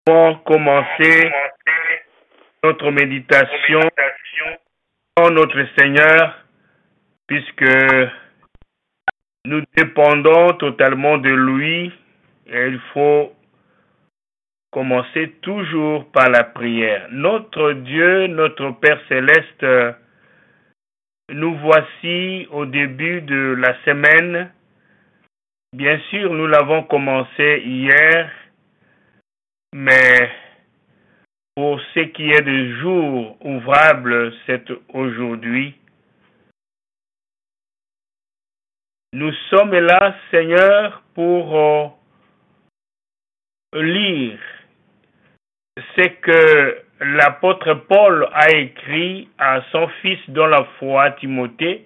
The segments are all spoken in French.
Pour commencer notre méditation en notre Seigneur, puisque nous dépendons totalement de lui, et il faut commencer toujours par la prière. Notre Dieu, notre Père Céleste, nous voici au début de la semaine. Bien sûr, nous l'avons commencé hier, mais pour ce qui est de jour ouvrable, c'est aujourd'hui. Nous sommes là, Seigneur, pour lire ce que l'apôtre Paul a écrit à son fils dans la foi, Timothée.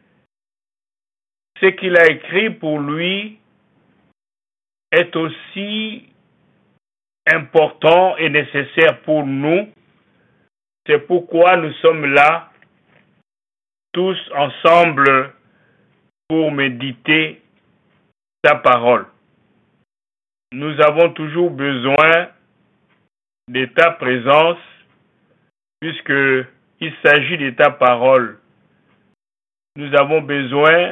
Ce qu'il a écrit pour lui est aussi important et nécessaire pour nous. C'est pourquoi nous sommes là, tous ensemble, pour méditer ta parole. Nous avons toujours besoin de ta présence, puisqu'il s'agit de ta parole. Nous avons besoin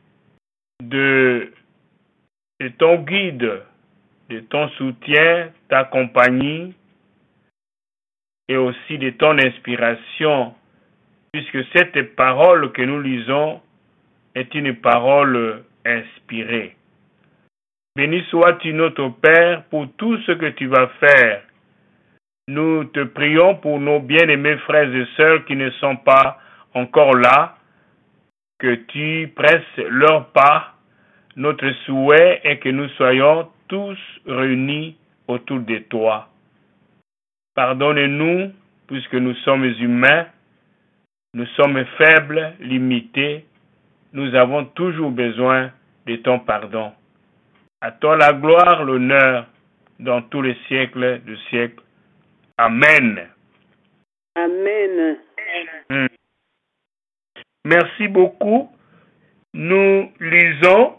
de ton guide, de ton soutien, ta compagnie, et aussi de ton inspiration, puisque cette parole que nous lisons est une parole inspirée. Béni sois-tu notre Père pour tout ce que tu vas faire. Nous te prions pour nos bien-aimés frères et sœurs qui ne sont pas encore là, que tu presses leur pas. Notre souhait est que nous soyons tous réunis autour de toi. Pardonne-nous, puisque nous sommes humains, nous sommes faibles, limités, nous avons toujours besoin de ton pardon. À toi la gloire, l'honneur, dans tous les siècles de siècles. Amen. Amen. Merci beaucoup. Nous lisons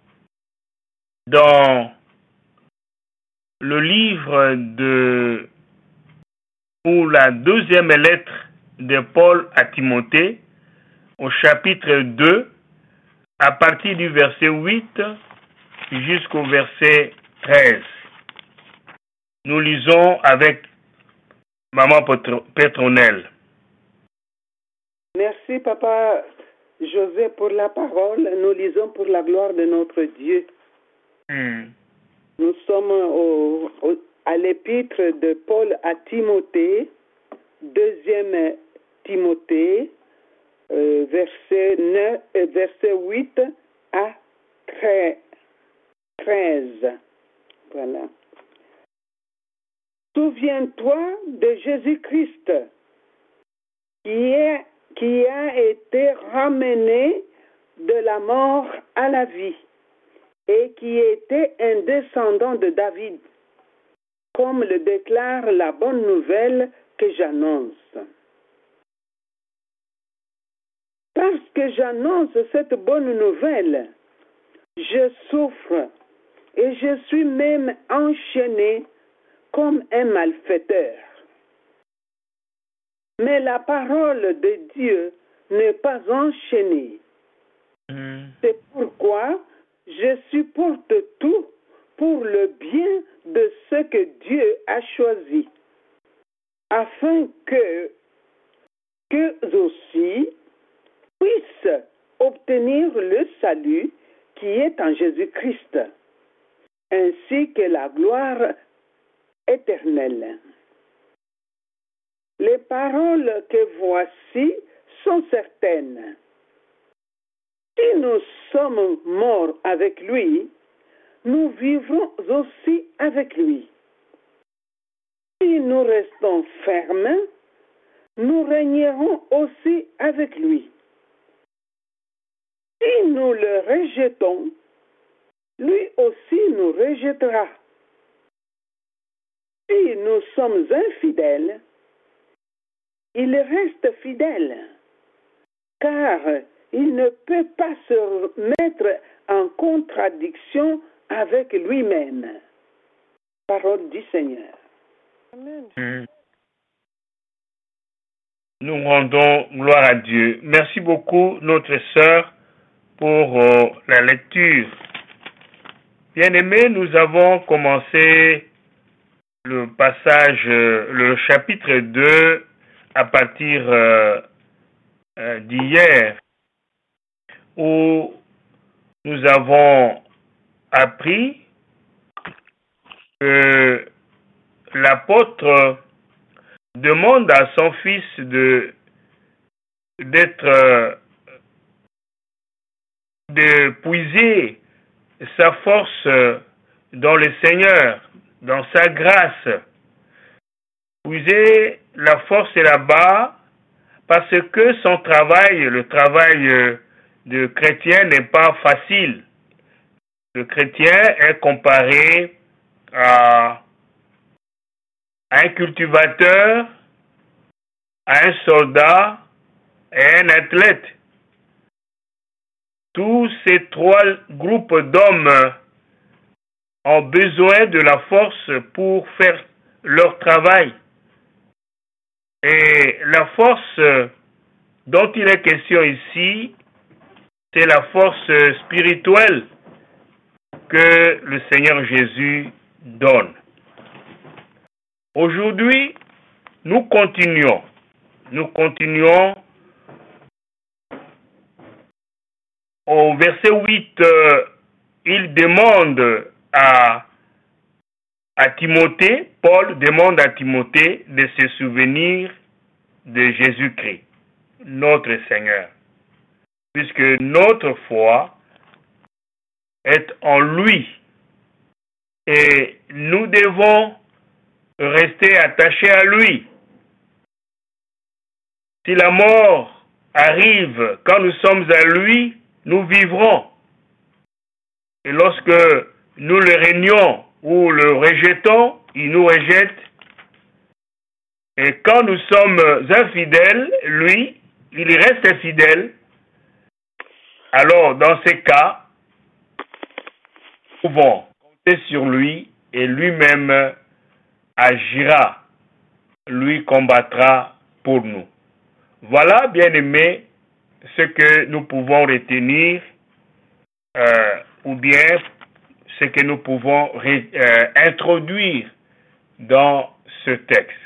dans le livre ou la deuxième lettre de Paul à Timothée, au chapitre 2, à partir du verset 8 jusqu'au verset 13. Nous lisons avec Maman Pétronelle. Merci, Papa José, pour la parole. Nous lisons pour la gloire de notre Dieu. Nous sommes à l'épître de Paul à Timothée, deuxième Timothée, verset 8 à 13. Voilà. Souviens-toi de Jésus-Christ qui a été ramené de la mort à la vie et qui était un descendant de David, comme le déclare la bonne nouvelle que j'annonce. Parce que j'annonce cette bonne nouvelle, je souffre et je suis même enchaîné comme un malfaiteur. Mais la parole de Dieu n'est pas enchaînée. C'est pourquoi je supporte tout pour le bien de ce que Dieu a choisi, afin qu'eux aussi puissent obtenir le salut qui est en Jésus-Christ, ainsi que la gloire éternelle. Les paroles que voici sont certaines. Si nous sommes morts avec lui, nous vivrons aussi avec lui. Si nous restons fermes, nous régnerons aussi avec lui. Si nous le rejetons, lui aussi nous rejettera. Si nous sommes infidèles, il reste fidèle, car il ne peut pas se mettre en contradiction avec lui-même. Parole du Seigneur. Nous rendons gloire à Dieu. Merci beaucoup, notre sœur, pour la lecture. Bien-aimés, nous avons commencé le passage, le chapitre 2 à partir d'hier, où nous avons appris que l'apôtre demande à son fils de puiser sa force dans le Seigneur, dans sa grâce. Puiser la force là-bas parce que son travail, le travail de chrétien n'est pas facile. Le chrétien est comparé à un cultivateur, à un soldat et à un athlète. Tous ces trois groupes d'hommes ont besoin de la force pour faire leur travail. Et la force dont il est question ici, c'est la force spirituelle que le Seigneur Jésus donne. Aujourd'hui, nous continuons au verset 8, il demande à Timothée, Paul demande à Timothée de se souvenir de Jésus-Christ, notre Seigneur, puisque notre foi est en lui et nous devons rester attachés à lui. Si la mort arrive quand nous sommes à lui, nous vivrons. Et lorsque nous le régnons ou le rejetons, il nous rejette. Et quand nous sommes infidèles, lui, il reste fidèle. Alors, dans ces cas, nous pouvons compter sur lui et lui-même agira, lui combattra pour nous. Voilà, bien-aimés, ce que nous pouvons retenir ou bien ce que nous pouvons introduire dans ce texte.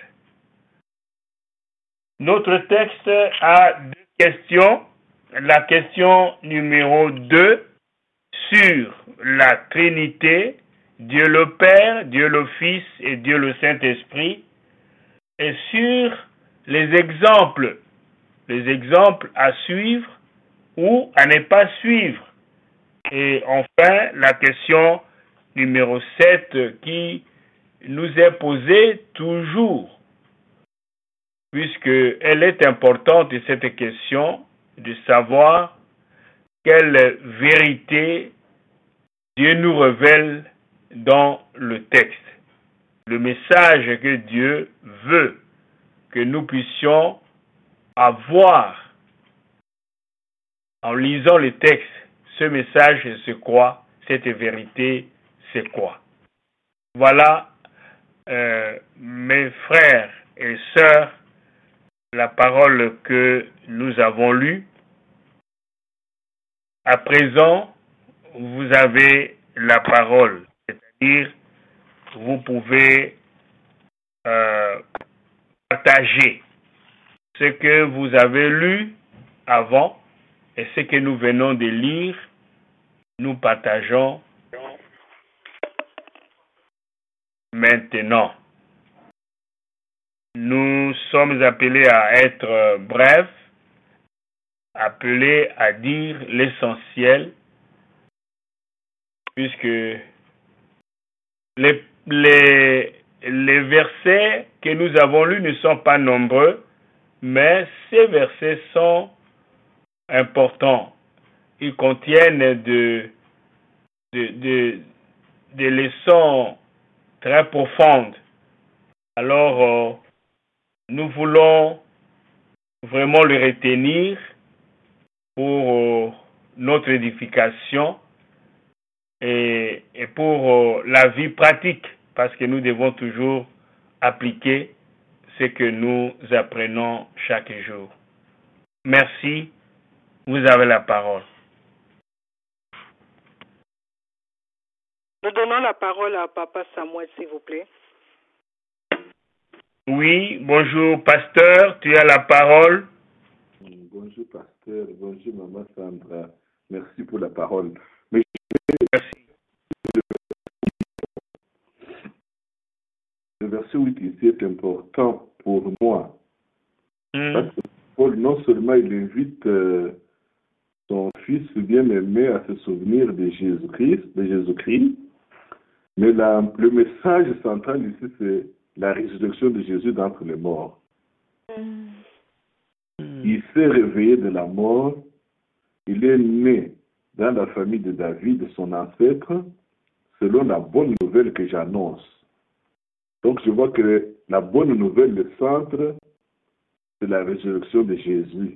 Notre texte a deux questions. La question numéro 2 sur la Trinité, Dieu le Père, Dieu le Fils et Dieu le Saint-Esprit, et sur les exemples à suivre ou à ne pas suivre. Et enfin, la question numéro 7 qui nous est posée toujours, puisqu'elle est importante, cette question, de savoir quelle vérité Dieu nous révèle dans le texte. Le message que Dieu veut que nous puissions avoir en lisant le texte. Ce message, c'est quoi? Cette vérité, c'est quoi? Voilà, mes frères et sœurs, la parole que nous avons lue. À présent, vous avez la parole, c'est-à-dire vous pouvez partager ce que vous avez lu avant et ce que nous venons de lire. Nous partageons maintenant. Nous sommes appelés à être brefs, appelés à dire l'essentiel, puisque les versets que nous avons lus ne sont pas nombreux, mais ces versets sont importants. Ils contiennent des leçons très profondes. Alors, nous voulons vraiment le retenir pour notre édification et pour la vie pratique, parce que nous devons toujours appliquer ce que nous apprenons chaque jour. Merci. Vous avez la parole. Nous donnons la parole à Papa Samuel, s'il vous plaît. Oui, bonjour, pasteur, tu as la parole. Bonjour, pasteur. Bonjour, maman Sandra. Merci pour la parole. Merci. Le verset 8 ici est important pour moi. Parce que Paul, non seulement il invite son fils bien-aimé à se souvenir de Jésus-Christ, mais le message central ici, c'est la résurrection de Jésus d'entre les morts. Il s'est réveillé de la mort, il est né dans la famille de David, de son ancêtre, selon la bonne nouvelle que j'annonce. Donc je vois que la bonne nouvelle, le centre, c'est la résurrection de Jésus.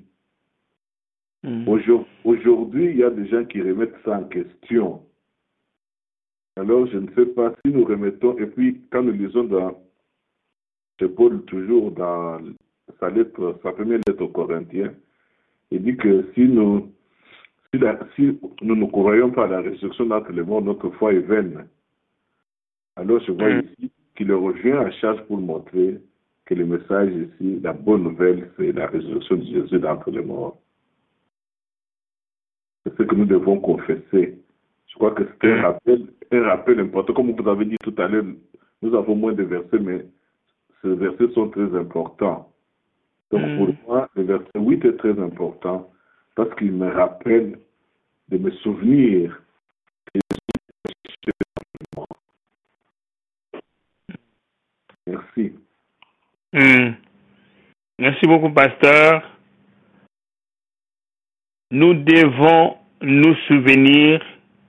Aujourd'hui, il y a des gens qui remettent ça en question. Alors, je ne sais pas si nous remettons, et puis quand nous lisons chez Paul, toujours dans sa première lettre aux Corinthiens, il dit que si nous ne croyons pas à la résurrection d'entre les morts, notre foi est vaine. Alors, je vois ici qu'il revient à charge pour montrer que le message ici, la bonne nouvelle, c'est la résurrection de Jésus d'entre les morts. C'est ce que nous devons confesser. Je crois que c'est un rappel important. Comme vous avez dit tout à l'heure, nous avons moins de versets, mais ces versets sont très importants. Donc pour moi, le verset 8 est très important parce qu'il me rappelle de me souvenir que Jésus est mort. Merci. Merci beaucoup, pasteur. Nous devons nous souvenir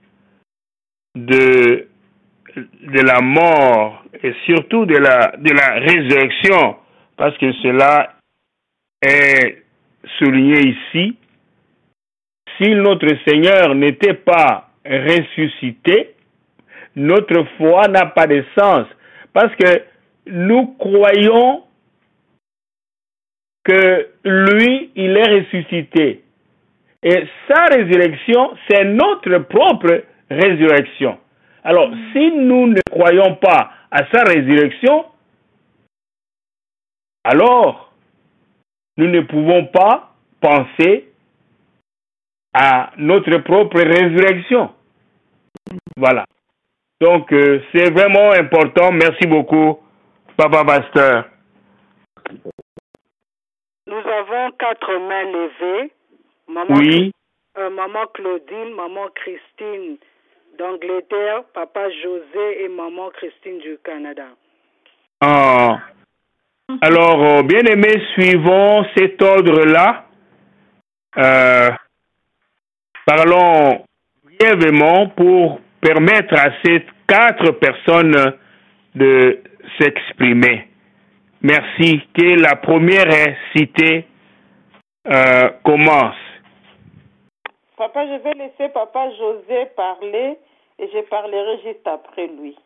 de la mort et surtout de la résurrection, parce que cela est souligné ici. Si notre Seigneur n'était pas ressuscité, notre foi n'a pas de sens, parce que nous croyons que lui, il est ressuscité. Et sa résurrection, c'est notre propre résurrection. Alors, si nous ne croyons pas à sa résurrection, alors nous ne pouvons pas penser à notre propre résurrection. Voilà. Donc, c'est vraiment important. Merci beaucoup, Papa Pasteur. Nous avons 4 mains levées. Maman Claudine, Maman Christine d'Angleterre, Papa José et Maman Christine du Canada. Alors, bien-aimés, suivons cet ordre-là. Parlons brièvement pour permettre à ces 4 personnes de s'exprimer. Merci. Que la première citée commence. Papa, je vais laisser Papa José parler et je parlerai juste après lui.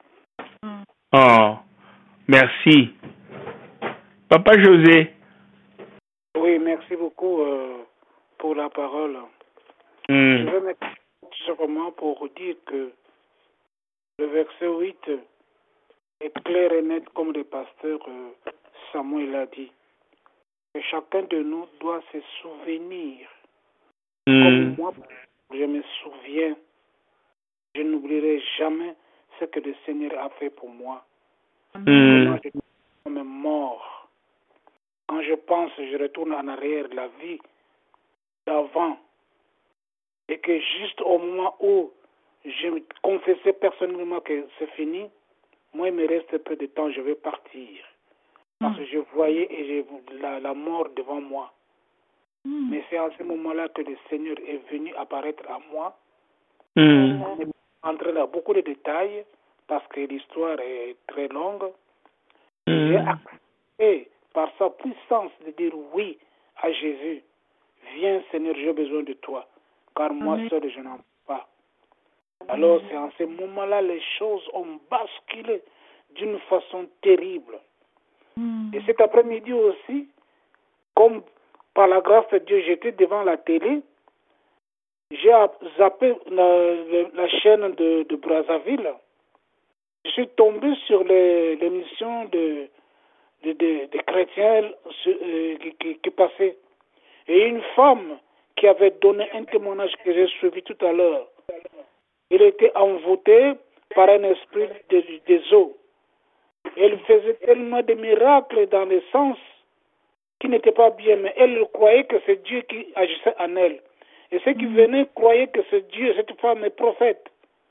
Merci. Papa José. Oui, merci beaucoup pour la parole. Je vais mettre simplement pour dire que le verset 8 est clair et net comme le pasteur Samuel l'a dit. Que chacun de nous doit se souvenir. Comme moi, je me souviens, je n'oublierai jamais ce que le Seigneur a fait pour moi. Comment je suis comme mort. Quand je pense, je retourne en arrière la vie d'avant. Et que juste au moment où je me confessais personnellement que c'est fini, moi, il me reste peu de temps, je vais partir. Parce que je voyais et j'ai la mort devant moi. Mais c'est à ce moment-là que le Seigneur est venu apparaître à moi. Je vais entrer dans beaucoup de détails parce que l'histoire est très longue. J'ai accepté par sa puissance de dire oui à Jésus. Viens Seigneur, j'ai besoin de toi. Car moi seul, je n'en peux pas. Alors c'est en ce moment-là les choses ont basculé d'une façon terrible. Et Et cet après-midi aussi, comme par la grâce de Dieu, j'étais devant la télé, j'ai zappé la chaîne de Brazzaville. Je suis tombé sur l'émission des chrétiens qui passaient. Et une femme qui avait donné un témoignage que j'ai suivi tout à l'heure. Il était envoûté par un esprit des eaux. Elle faisait tellement de miracles dans le sens qui n'était pas bien, mais elle croyait que c'est Dieu qui agissait en elle. Et ceux qui venaient croyaient que c'est Dieu, cette femme est prophète.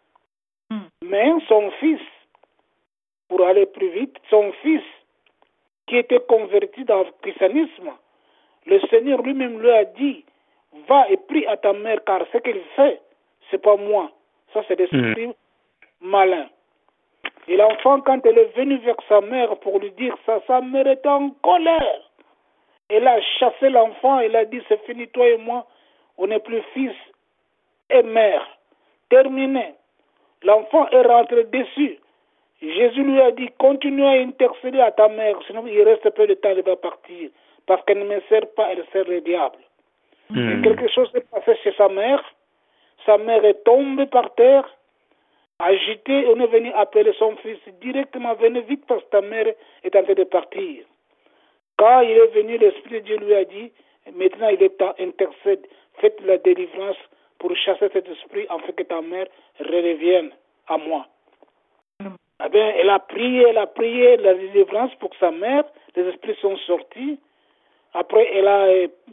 Mais son fils, pour aller plus vite, son fils, qui était converti dans le christianisme, le Seigneur lui-même lui a dit, va et prie à ta mère, car ce qu'il fait, c'est pas moi. Ça, c'est des esprits malins. Et l'enfant, quand elle est venue vers sa mère pour lui dire ça, sa mère était en colère. Elle a chassé l'enfant, elle a dit, c'est fini, toi et moi, on n'est plus fils et mère. Terminé. L'enfant est rentré dessus. Jésus lui a dit, continue à intercéder à ta mère, sinon il reste peu de temps, elle va partir. Parce qu'elle ne me sert pas, elle sert le diable. Et quelque chose s'est passé chez sa mère. Sa mère est tombée par terre, agitée, on est venu appeler son fils directement, venez vite parce que ta mère est en train de partir. Quand il est venu, l'Esprit de Dieu lui a dit, maintenant il est temps, intercède, faites la délivrance pour chasser cet esprit afin que ta mère revienne à moi. Eh bien, elle a prié la délivrance pour sa mère, les esprits sont sortis. Après, elle a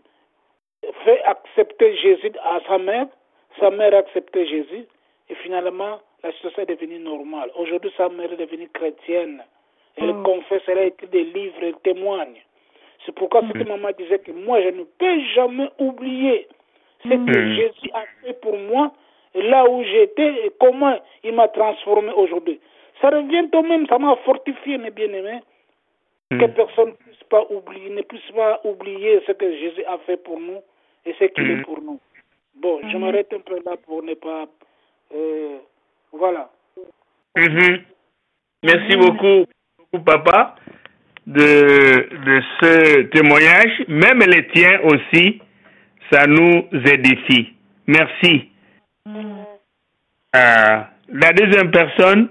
fait accepter Jésus à sa mère a accepté Jésus, et finalement, la situation est devenue normale. Aujourd'hui, sa mère est devenue chrétienne. Elle confesse, elle a écrit des livres, elle témoigne. C'est pourquoi cette maman disait que moi, je ne peux jamais oublier ce que Jésus a fait pour moi, et là où j'étais, et comment il m'a transformé aujourd'hui. Ça revient au même, ça m'a fortifié, mes bien-aimés, que personne ne puisse pas oublier ce que Jésus a fait pour nous et ce qu'il est pour nous. Bon, je m'arrête un peu là pour ne pas... voilà. Merci beaucoup, papa, de ce témoignage. Même les tiens aussi, ça nous édifie. Merci. La deuxième personne.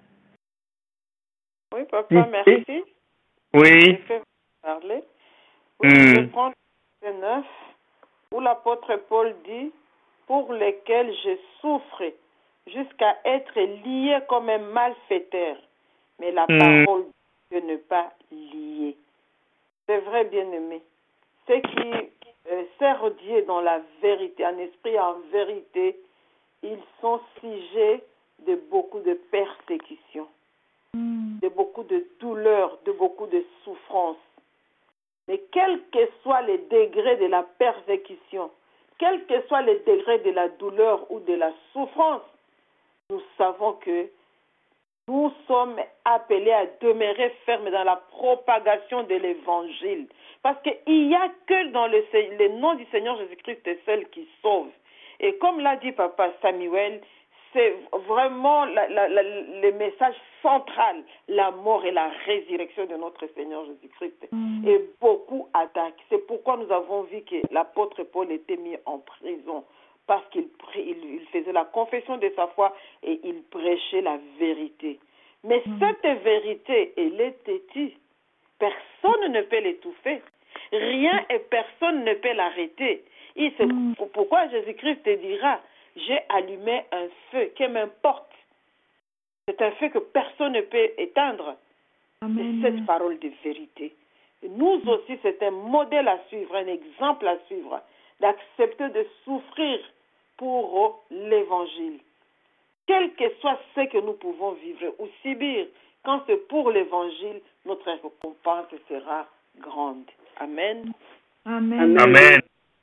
Oui, papa, merci. Oui. Je vais parler. Je prends le 9 où l'apôtre Paul dit, pour lesquels je souffre jusqu'à être lié comme un malfaiteur, mais la parole de ne pas lier. C'est vrai, bien-aimé. Ceux qui servent Dieu dans la vérité, en esprit, en vérité, ils sont sujets de beaucoup de persécutions, de beaucoup de douleurs, de beaucoup de souffrances. Mais quel que soit le degré de la persécution, quel que soit le degré de la douleur ou de la souffrance, nous savons que nous sommes appelés à demeurer fermes dans la propagation de l'évangile. Parce qu'il n'y a que dans le nom du Seigneur Jésus-Christ seul qui sauve. Et comme l'a dit Papa Samuel, c'est vraiment le message central, la mort et la résurrection de notre Seigneur Jésus-Christ. Et beaucoup attaquent. C'est pourquoi nous avons vu que l'apôtre Paul était mis en prison, parce qu'il faisait la confession de sa foi et il prêchait la vérité. Mais cette vérité, elle est têtue. Personne ne peut l'étouffer. Rien et personne ne peut l'arrêter. Et c'est pourquoi Jésus-Christ te dira, j'ai allumé un feu, que m'importe. C'est un feu que personne ne peut éteindre. C'est cette parole de vérité. Nous aussi, c'est un modèle à suivre, un exemple à suivre, d'accepter de souffrir pour l'évangile. Quel que soit ce que nous pouvons vivre ou subir, quand c'est pour l'évangile, notre récompense sera grande. Amen. Amen. Amen.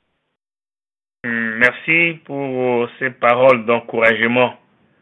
Merci pour ces paroles d'encouragement.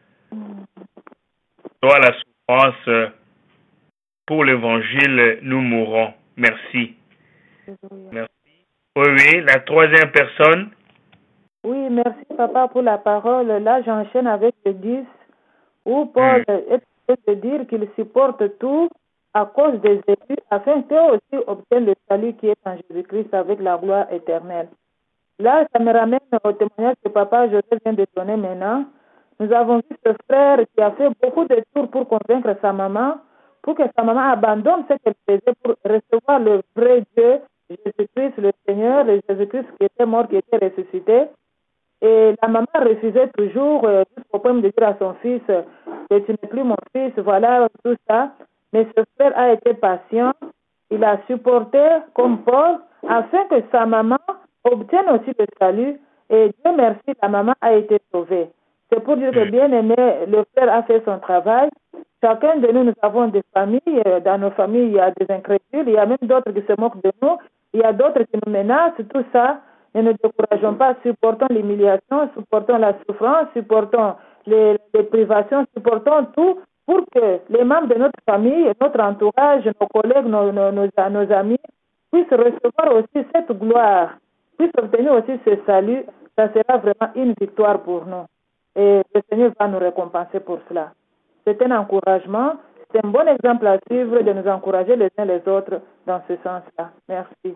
Toi, la souffrance, pour l'évangile, nous mourrons. Merci. Merci. Oui, la troisième personne. Oui, merci papa pour la parole. Là, j'enchaîne avec le 10, où Paul est de dire qu'il supporte tout à cause des élus, afin qu'eux aussi obtiennent le salut qui est en Jésus-Christ avec la gloire éternelle. Là, ça me ramène au témoignage que Papa Joseph vient de donner maintenant. Nous avons vu ce frère qui a fait beaucoup de tours pour convaincre sa maman, pour que sa maman abandonne ce qu'elle faisait pour recevoir le vrai Dieu, Jésus-Christ, le Seigneur, le Jésus-Christ qui était mort, qui était ressuscité. Et la maman refusait toujours, jusqu'au point de dire à son fils que tu n'es plus mon fils, voilà, tout ça. Mais ce frère a été patient, il a supporté comme Paul, afin que sa maman obtienne aussi le salut. Et Dieu merci, la maman a été sauvée. C'est pour dire que, bien aimé, le frère a fait son travail. Chacun de nous, nous avons des familles. Dans nos familles, il y a des incrédules. Il y a même d'autres qui se moquent de nous. Il y a d'autres qui nous menacent. Tout ça, ne nous décourageons pas. Supportons l'humiliation, supportons la souffrance, supportons les privations, supportons tout pour que les membres de notre famille, notre entourage, nos collègues, nos amis puissent recevoir aussi cette gloire, puissent obtenir aussi ce salut. Ça sera vraiment une victoire pour nous. Et le Seigneur va nous récompenser pour cela. C'est un encouragement, c'est un bon exemple à suivre de nous encourager les uns les autres dans ce sens-là. Merci.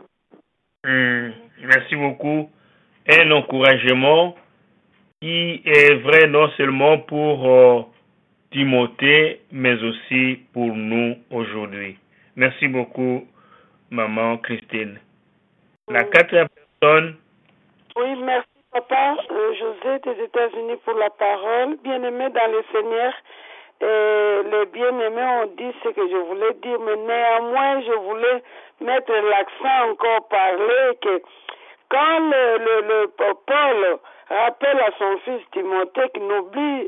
Merci beaucoup. Un encouragement qui est vrai non seulement pour Timothée, mais aussi pour nous aujourd'hui. Merci beaucoup, Maman Christine. La quatrième personne. Oui, merci. Papa José des États-Unis pour la parole. Bien-aimé dans le Seigneur, les bien-aimés ont dit ce que je voulais dire, mais néanmoins, je voulais mettre l'accent encore parler que quand le Paul rappelle à son fils Timothée qu'il n'oublie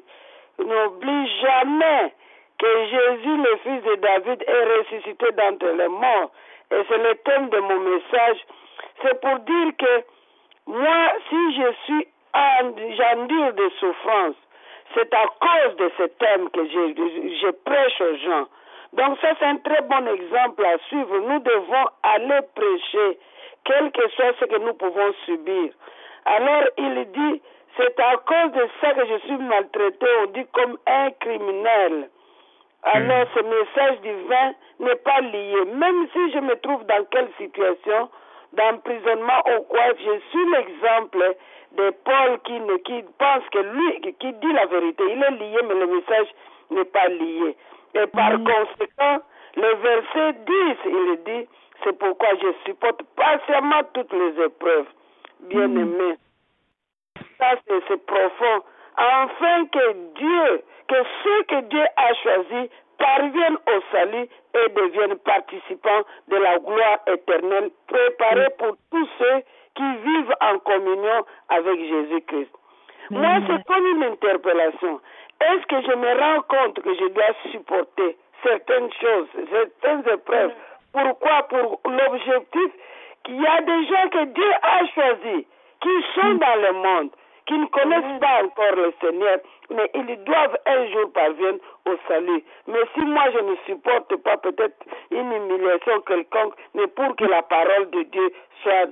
jamais que Jésus, le fils de David, est ressuscité d'entre les morts. Et c'est le thème de mon message. C'est pour dire que moi, si je suis j'endure de souffrance, c'est à cause de ce thème que je prêche aux gens. Donc ça, c'est un très bon exemple à suivre. Nous devons aller prêcher, quel que soit ce que nous pouvons subir. Alors, il dit, c'est à cause de ça que je suis maltraité, on dit comme un criminel. Alors, ce message divin n'est pas lié. Même si je me trouve dans quelle situation d'emprisonnement ou quoi, je suis l'exemple de Paul qui pense que lui, qui dit la vérité. Il est lié, mais le message n'est pas lié. Et par conséquent, le verset 10, il dit, c'est pourquoi je supporte patiemment toutes les épreuves. Bien-aimé. Ça, c'est profond. Afin que ceux que Dieu a choisis parviennent au salut et deviennent participants de la gloire éternelle, préparés pour tous ceux qui vivent en communion avec Jésus-Christ. Moi, c'est comme une interpellation. Est-ce que je me rends compte que je dois supporter certaines choses, certaines épreuves? Pourquoi? Pour l'objectif qu'il y a des gens que Dieu a choisis, qui sont dans le monde, qui ne connaissent pas encore le Seigneur, mais ils doivent un jour parvenir au salut. Mais si moi je ne supporte pas peut-être une humiliation quelconque, mais pour que la parole de Dieu soit,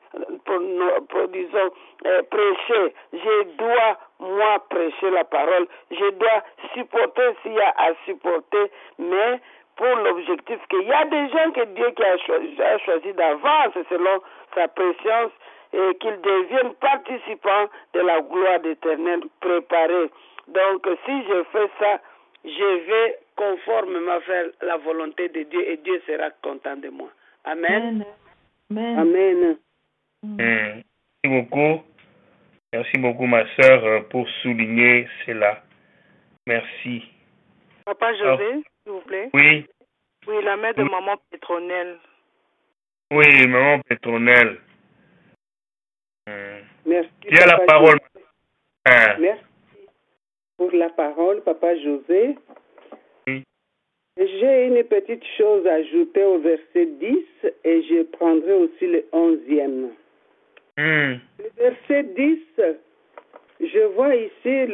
disons, prêchée, je dois, moi, prêcher la parole. Je dois supporter s'il y a à supporter, mais pour l'objectif qu'il y a des gens que Dieu qui a choisi d'avance selon sa préscience, et qu'ils deviennent participants de la gloire d'éternel préparée. Donc, si je fais ça, je vais conformément faire la volonté de Dieu et Dieu sera content de moi. Amen. Amen. Amen. Merci beaucoup. Merci beaucoup, ma sœur, pour souligner cela. Merci. Papa José, s'il vous plaît. Oui. Oui, la mère de maman Pétronelle. Oui, maman Pétronelle. Merci. Tu as la parole. Merci pour la parole, Papa José. Oui. J'ai une petite chose à ajouter au verset 10 et je prendrai aussi le 11e. Le verset 10, je vois ici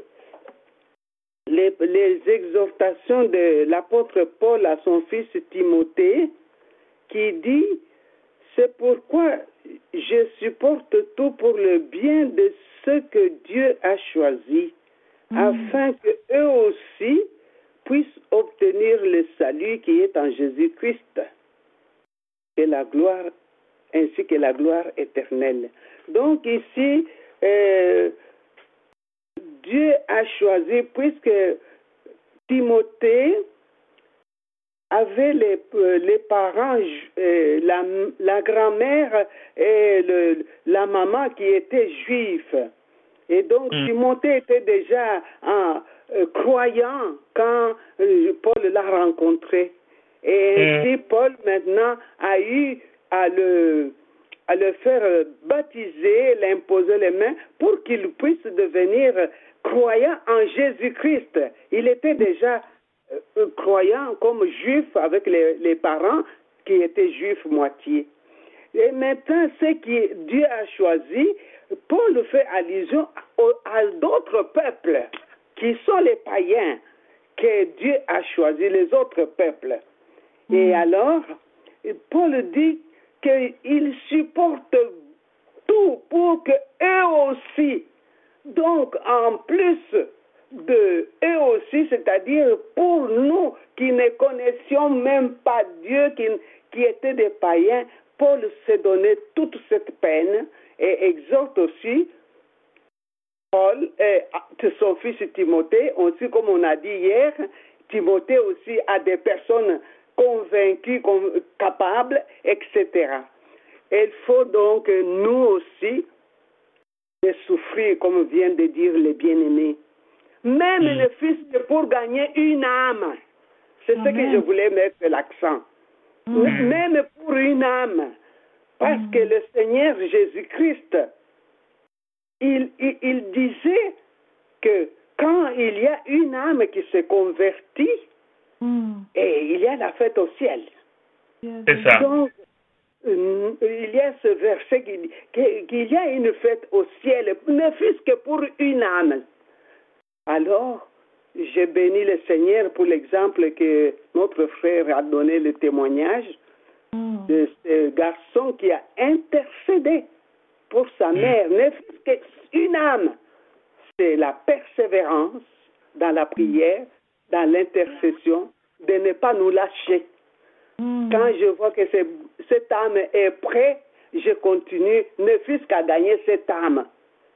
les exhortations de l'apôtre Paul à son fils Timothée qui dit « C'est pourquoi je supporte tout pour le bien de ceux que Dieu a choisis, afin qu'eux aussi puissent obtenir le salut qui est en Jésus-Christ et la gloire, ainsi que la gloire éternelle. Donc ici, Dieu a choisi, puisque Timothée avait les parents, la grand-mère et la maman qui étaient juifs. Et donc Timothée était déjà croyant quand Paul l'a rencontré. Et ainsi Paul maintenant a eu à le faire baptiser, l'imposer les mains pour qu'il puisse devenir croyant en Jésus-Christ. Il était déjà croyant comme juif avec les parents qui étaient juifs moitié. Et maintenant, ce que Dieu a choisi, Paul fait allusion à d'autres peuples qui sont les païens que Dieu a choisi, les autres peuples. Et alors, Paul dit qu'il supporte tout pour que eux aussi, donc en plus de eux aussi, c'est-à-dire pour nous qui ne connaissions même pas Dieu, qui étaient des païens, Paul s'est donné toute cette peine et exhorte aussi Paul et son fils Timothée, aussi comme on a dit hier, Timothée aussi a des personnes convaincues, capables, etc. Il faut donc nous aussi de souffrir, comme vient de dire les bien-aimés. Même le fils pour gagner une âme. C'est ce que je voulais mettre l'accent. Même pour une âme. Parce que le Seigneur Jésus-Christ, il disait que quand il y a une âme qui se convertit, et il y a la fête au ciel. C'est ça. Donc, il y a ce verset qui dit qu'il y a une fête au ciel, ne fût-ce que pour une âme. Alors, j'ai béni le Seigneur pour l'exemple que notre frère a donné le témoignage de ce garçon qui a intercédé pour sa mère, ne fût-ce qu'une âme. C'est la persévérance dans la prière, dans l'intercession, de ne pas nous lâcher. Quand je vois que cette âme est prête, je continue, ne fût-ce qu'à gagner cette âme.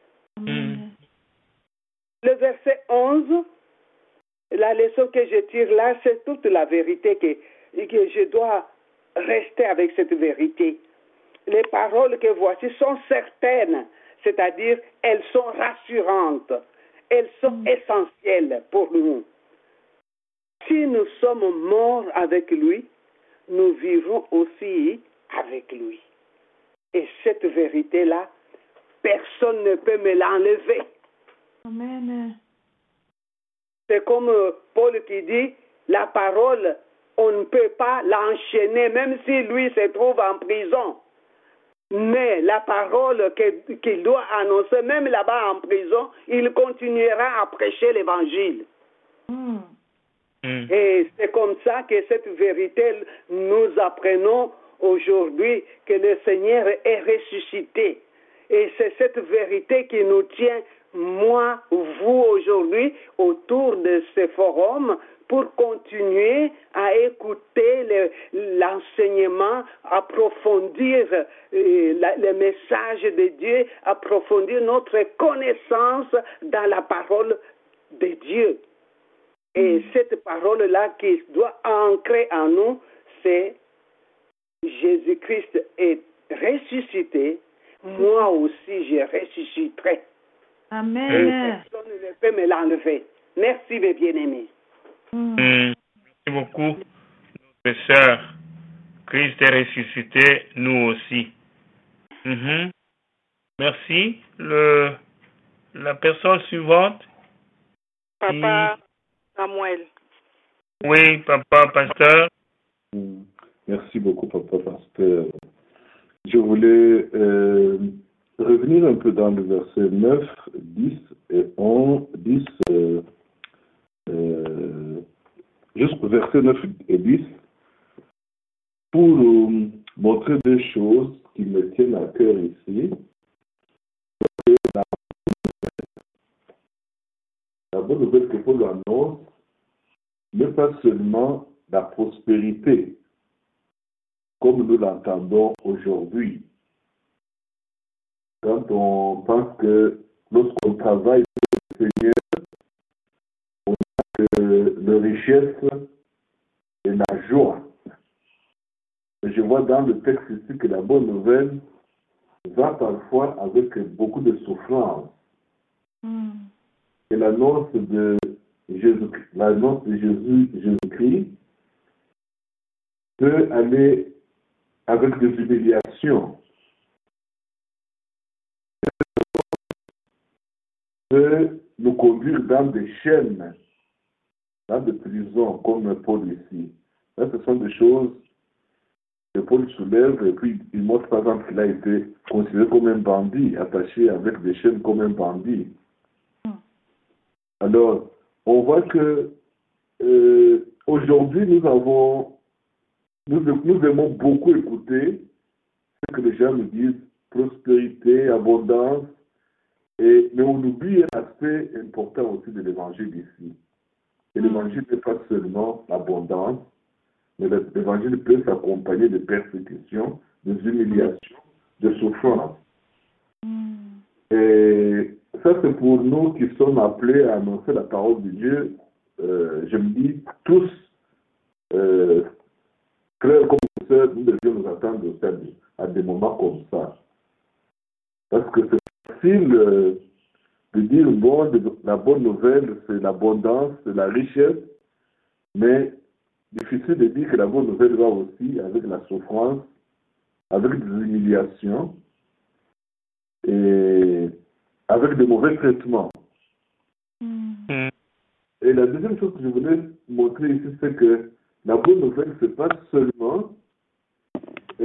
Le verset 11, la leçon que je tire là, c'est toute la vérité que je dois rester avec cette vérité. Les paroles que voici sont certaines, c'est-à-dire elles sont rassurantes, elles sont essentielles pour nous. Si nous sommes morts avec lui, nous vivons aussi avec lui. Et cette vérité-là, personne ne peut me l'enlever. Amen. C'est comme Paul qui dit, la parole, on ne peut pas l'enchaîner, même si lui se trouve en prison. Mais la parole qu'il doit annoncer, même là-bas en prison, il continuera à prêcher l'évangile. Et c'est comme ça que cette vérité, nous apprenons aujourd'hui que le Seigneur est ressuscité. Et c'est cette vérité qui nous tient, moi, vous, aujourd'hui, autour de ce forum, pour continuer à écouter l'enseignement, approfondir le message de Dieu, approfondir notre connaissance dans la parole de Dieu. Et cette parole-là qui doit ancrer en nous, c'est Jésus-Christ est ressuscité, moi aussi je ressusciterai. Amen. Et personne ne peut me l'enlever. Merci mes bien-aimés. Merci beaucoup, notre sœur. Christ est ressuscité, nous aussi. Merci. La personne suivante. Papa Samuel. Oui, papa, pasteur. Merci beaucoup, papa, pasteur. Je voulais revenir un peu dans le verset 9, 10 et 11, 10, jusqu'au verset 9 et 10, pour montrer des choses qui me tiennent à cœur ici. La bonne nouvelle que Paul annonce, n'est pas seulement la prospérité, comme nous l'entendons aujourd'hui. Quand on pense que lorsqu'on travaille pour le Seigneur, on a que la richesse et la joie. Je vois dans le texte ici que la bonne nouvelle va parfois avec beaucoup de souffrance. Et l'annonce de Jésus-Christ peut aller avec des humiliations, peut nous conduire dans des chaînes, dans des prisons, comme Paul ici. Là, ce sont des choses que Paul soulève, et puis il montre par exemple qu'il a été considéré comme un bandit, attaché avec des chaînes comme un bandit. Alors, on voit que aujourd'hui, nous aimons beaucoup écouter ce que les gens nous disent, prospérité, abondance, mais on oublie un aspect important aussi de l'évangile ici. Et l'évangile n'est pas seulement l'abondance, mais l'évangile peut s'accompagner de persécutions, de humiliations, de souffrances. Et ça, c'est pour nous qui sommes appelés à annoncer la parole de Dieu. Je me dis, tous, frères comme sœurs, nous devions nous attendre à des moments comme ça. Parce que c'est facile de dire, bon, la bonne nouvelle, c'est l'abondance, c'est la richesse, mais difficile de dire que la bonne nouvelle va aussi avec la souffrance, avec des humiliations et avec de mauvais traitements. Et la deuxième chose que je voulais montrer ici, c'est que la bonne nouvelle, ce n'est pas seulement pour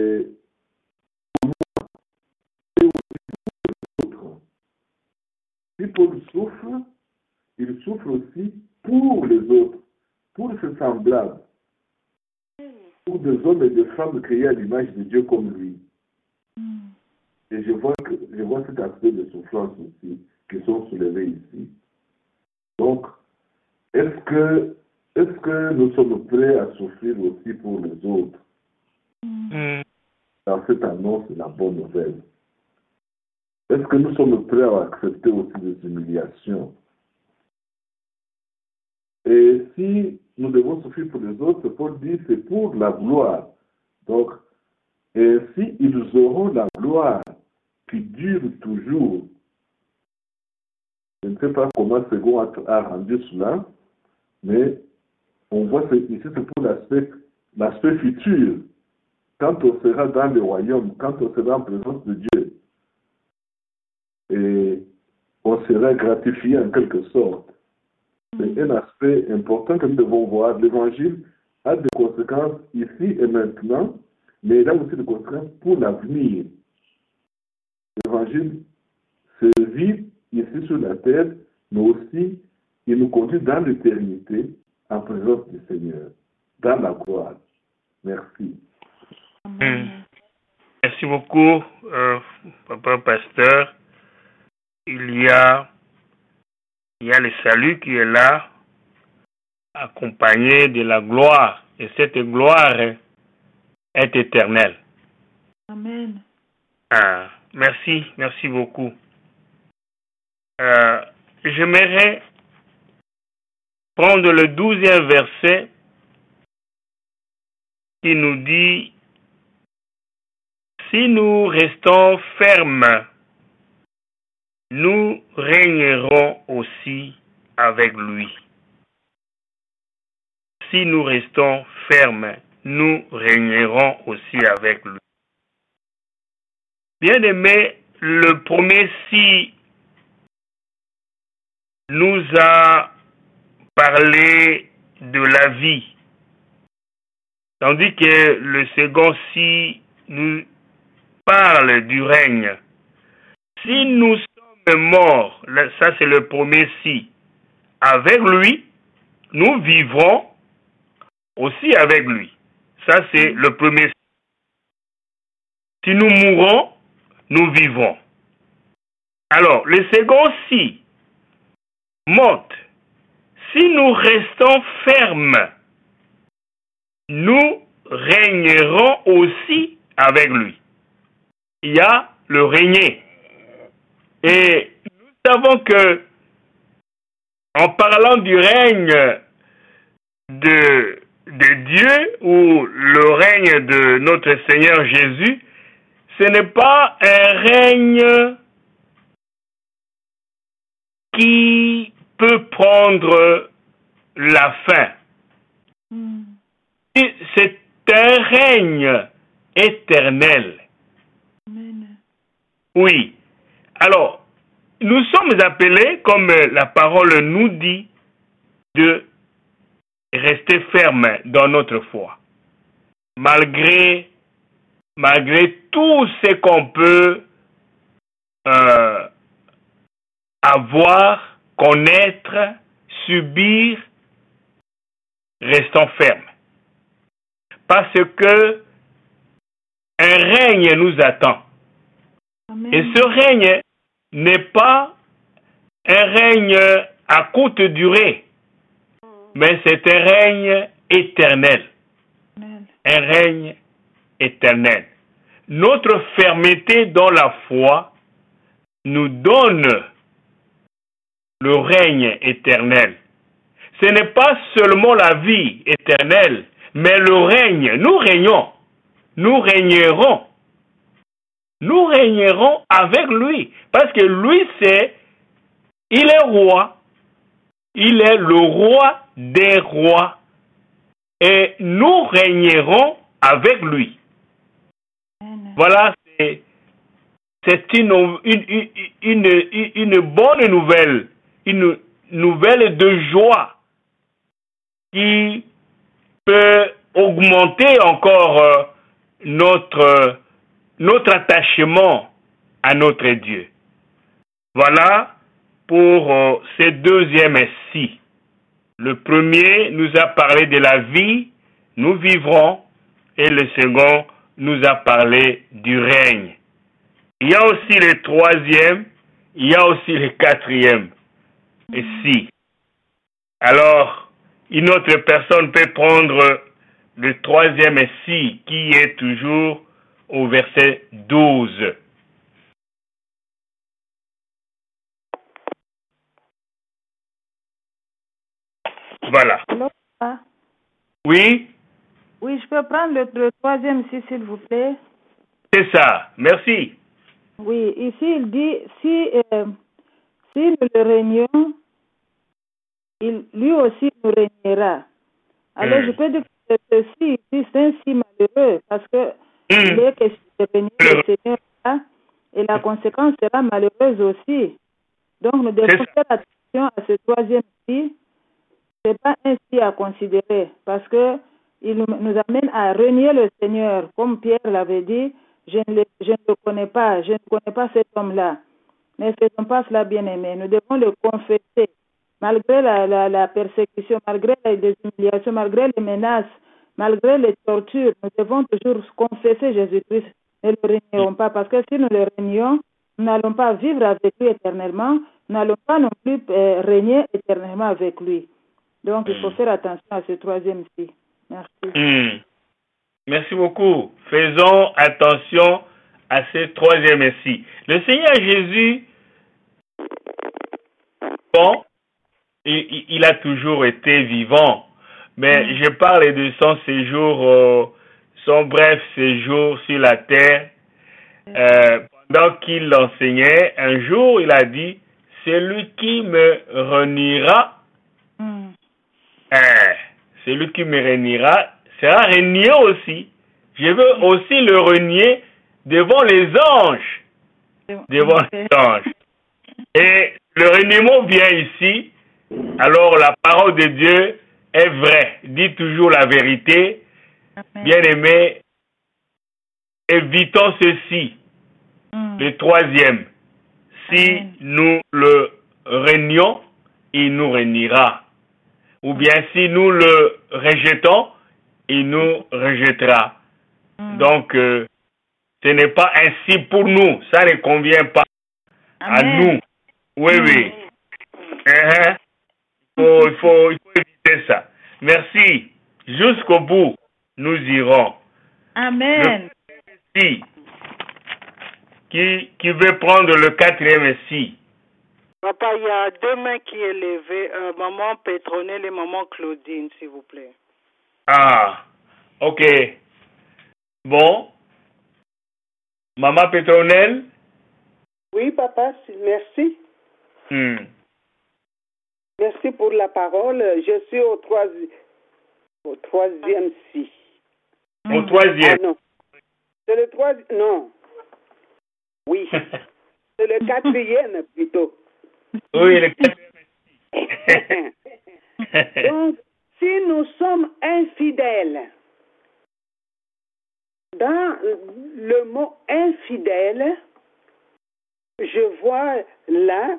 moi, c'est aussi pour les autres. Si Paul souffre, il souffre aussi pour les autres, pour ses semblables, pour des hommes et des femmes créés à l'image de Dieu comme lui. Et je vois cet aspect de souffrance aussi qui sont soulevés ici. Donc, est-ce que nous sommes prêts à souffrir aussi pour les autres dans cette annonce de la bonne nouvelle? Est-ce que nous sommes prêts à accepter aussi des humiliations? Et si nous devons souffrir pour les autres, Paul dit c'est pour la gloire. Donc, et si ils auront la gloire qui dure toujours, je ne sais pas comment Second a rendu cela, mais on voit ici c'est pour l'aspect futur. Quand on sera dans le royaume, quand on sera en présence de Dieu, et on sera gratifié en quelque sorte. C'est un aspect important que nous devons voir. L'évangile a des conséquences ici et maintenant, mais il a aussi des conséquences pour l'avenir. L'évangile se vit ici sur la terre, mais aussi il nous conduit dans l'éternité en présence du Seigneur, dans la gloire. Merci. Merci beaucoup, Papa Pasteur. Il y a le salut qui est là, accompagné de la gloire. Et cette gloire est éternelle. Amen. Merci beaucoup. J'aimerais prendre le 12e verset qui nous dit « Si nous restons fermes, nous régnerons aussi avec lui. » Si nous restons fermes, nous régnerons aussi avec lui. Bien-aimé, le premier si nous a parlé de la vie, tandis que le second si nous parle du règne. Si nous sommes morts, ça c'est le premier si, avec lui, nous vivrons aussi avec lui. Ça c'est le premier si. Si nous mourons, nous vivons. Alors, le second si montre si nous restons fermes, nous régnerons aussi avec lui. Il y a le régner. Et nous savons que, en parlant du règne de Dieu ou le règne de notre Seigneur Jésus, ce n'est pas un règne qui peut prendre la fin. C'est un règne éternel. Amen. Oui. Alors, nous sommes appelés, comme la parole nous dit, de rester fermes dans notre foi. Malgré tout ce qu'on peut avoir, connaître, subir, restons fermes. Parce que un règne nous attend. Amen. Et ce règne n'est pas un règne à courte durée, mais c'est un règne éternel. Amen. Un règne éternel. Notre fermeté dans la foi nous donne le règne éternel. Ce n'est pas seulement la vie éternelle, mais le règne. Nous régnons. Nous régnerons. Nous régnerons avec lui. Parce que lui, il est roi. Il est le roi des rois. Et nous régnerons avec lui. Amen. Voilà, c'est une bonne nouvelle. Une nouvelle de joie qui peut augmenter encore notre attachement à notre Dieu. Voilà pour ce deuxième si. Le premier nous a parlé de la vie, nous vivrons, et le second nous a parlé du règne. Il y a aussi le troisième, il y a aussi le quatrième si. Alors, une autre personne peut prendre le troisième si qui est toujours au verset 12. Voilà. Allô, papa? Oui? Oui, je peux prendre le troisième si, s'il vous plaît. C'est ça. Merci. Oui, ici il dit, si nous le régnons, lui aussi nous régnera. Alors je peux dire que ceci, c'est un si malheureux, parce que il est question de régner le Seigneur là, et la conséquence sera malheureuse aussi. Donc nous devons faire attention à ce troisième si. Ce n'est pas un si à considérer, parce que il nous amène à renier le Seigneur. Comme Pierre l'avait dit, je ne le connais pas, je ne connais pas cet homme-là. Ne faisons pas cela, bien-aimé. Nous devons le confesser. Malgré la persécution, malgré les humiliations, malgré les menaces, malgré les tortures, nous devons toujours confesser Jésus-Christ. Ne le régnons pas, parce que si nous le régnons, nous n'allons pas vivre avec lui éternellement, nous n'allons pas non plus régner éternellement avec lui. Donc, il faut faire attention à ce troisième si. Merci. Merci beaucoup. Faisons attention à ce troisième si. Le Seigneur Jésus, bon, il a toujours été vivant, mais je parle de son séjour, son bref séjour sur la terre. Pendant qu'il enseignait, un jour, il a dit, celui qui me reniera, celui qui me reniera sera renié aussi. Je veux aussi le renier devant les anges. Devant les anges. Et le reniement vient ici. Alors la parole de Dieu est vraie. Dit toujours la vérité. Bien-aimés, évitons ceci. Le troisième. Si nous le régnons, il nous régnera. Ou bien si nous le rejetons, il nous rejettera. Donc, ce n'est pas ainsi pour nous. Ça ne convient pas à nous. Oui, oui. Il il faut éviter ça. Merci. Jusqu'au bout, nous irons. Amen. Si. Qui veut prendre le 4e si? Papa, il y a 2 mains qui est levée. Maman Pétronelle et maman Claudine, s'il vous plaît. Ah, ok. Bon. Maman Pétronelle? Oui, papa, merci. Merci pour la parole. Je suis au 3e si. Au 3e? Ah, non. C'est le 3e. Non. Oui. C'est le 4e plutôt. Oui, le 4e. Donc, si nous sommes infidèles, dans le mot infidèle, je vois là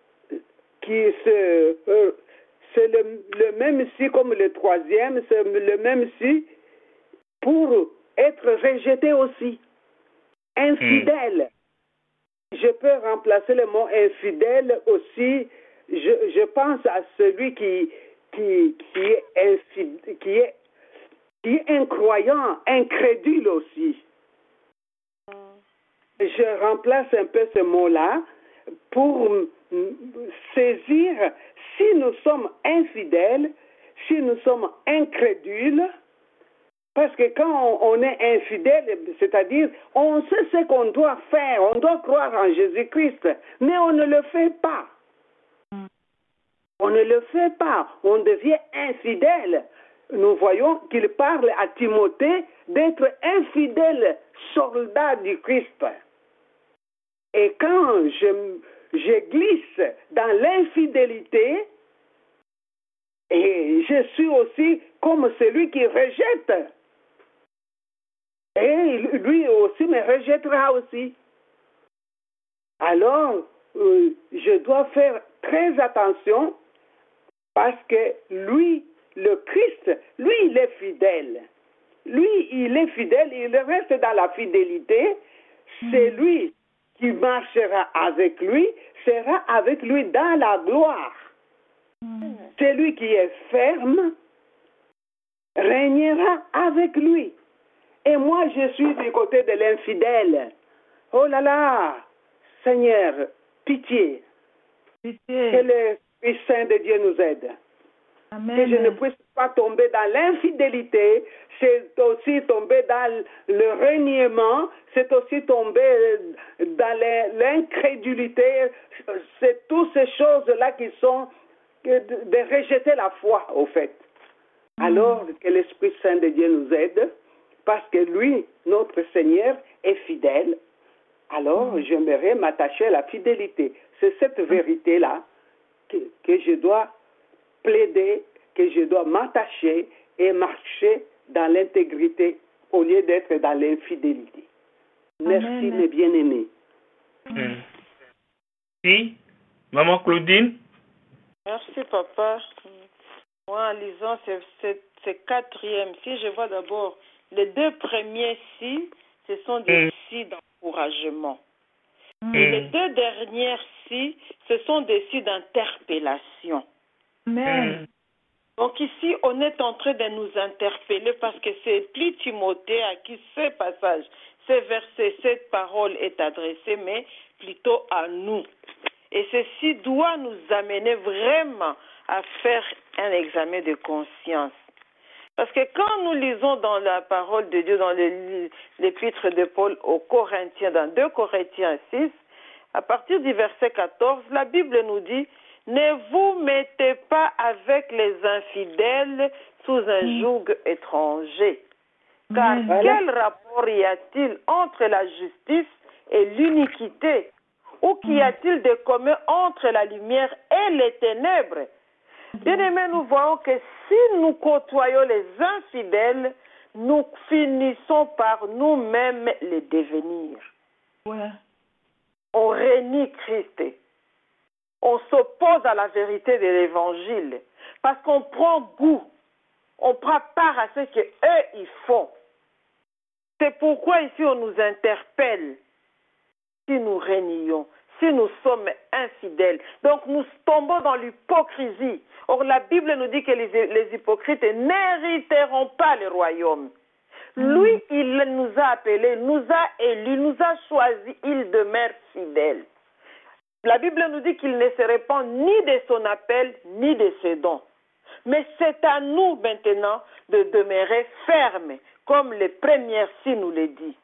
c'est le même si comme le 3e, c'est le même si pour être rejeté aussi. Infidèle. Je peux remplacer le mot infidèle aussi. Je pense à celui qui est incroyant, incrédule aussi. Je remplace un peu ce mot-là pour saisir si nous sommes infidèles, si nous sommes incrédules, parce que quand on est infidèle, c'est-à-dire on sait ce qu'on doit faire, on doit croire en Jésus-Christ, mais on ne le fait pas. On ne le fait pas, on devient infidèle. Nous voyons qu'il parle à Timothée d'être infidèle soldat du Christ. Et quand je glisse dans l'infidélité, et je suis aussi comme celui qui rejette. Et lui aussi me rejettera aussi. Alors, je dois faire très attention parce que lui, le Christ, lui, il est fidèle. Lui, il est fidèle, il reste dans la fidélité. C'est lui qui marchera avec lui, sera avec lui dans la gloire. C'est lui qui est ferme, régnera avec lui. Et moi, je suis du côté de l'infidèle. Oh là là, Seigneur, pitié. Que l'Esprit Saint de Dieu nous aide. Amen. Que je ne puisse pas tomber dans l'infidélité, c'est aussi tomber dans le reniement, c'est aussi tomber dans l'incrédulité, c'est toutes ces choses-là qui sont de rejeter la foi, au fait. Alors que l'Esprit Saint de Dieu nous aide, parce que lui, notre Seigneur, est fidèle, alors j'aimerais m'attacher à la fidélité. C'est cette vérité-là que je dois plaider, que je dois m'attacher et marcher dans l'intégrité au lieu d'être dans l'infidélité. Merci, mes bien-aimés. Si, Maman Claudine? Merci, papa. Moi, en lisant ces 4e si, je vois d'abord les 2 premiers si, ce sont des si d'encouragement. Et les 2 dernières si, ce sont des si d'interpellation. Donc ici, on est en train de nous interpeller parce que c'est plus Timothée à qui ce passage, ce verset, cette parole est adressée, mais plutôt à nous. Et ceci doit nous amener vraiment à faire un examen de conscience. Parce que quand nous lisons dans la parole de Dieu, dans l'épître de Paul aux Corinthiens, dans 2 Corinthiens 6, à partir du verset 14, la Bible nous dit « Ne vous mettez pas avec les infidèles sous un joug étranger. Car quel rapport y a-t-il entre la justice et l'iniquité? Ou qu'y a-t-il de commun entre la lumière et les ténèbres? » Bien-aimés, nous voyons que si nous côtoyons les infidèles, nous finissons par nous-mêmes les devenir. On renie Christ. On s'oppose à la vérité de l'Évangile parce qu'on prend goût, on prend part à ce qu'eux ils font. C'est pourquoi ici on nous interpelle. Si nous régnons, si nous sommes infidèles. Donc nous tombons dans l'hypocrisie. Or la Bible nous dit que les hypocrites n'hériteront pas le royaume. Lui, il nous a appelés, nous a élus, nous a choisis, il demeure fidèle. La Bible nous dit qu'il ne se répand ni de son appel, ni de ses dons. Mais c'est à nous maintenant de demeurer fermes, comme les premières si nous le dit.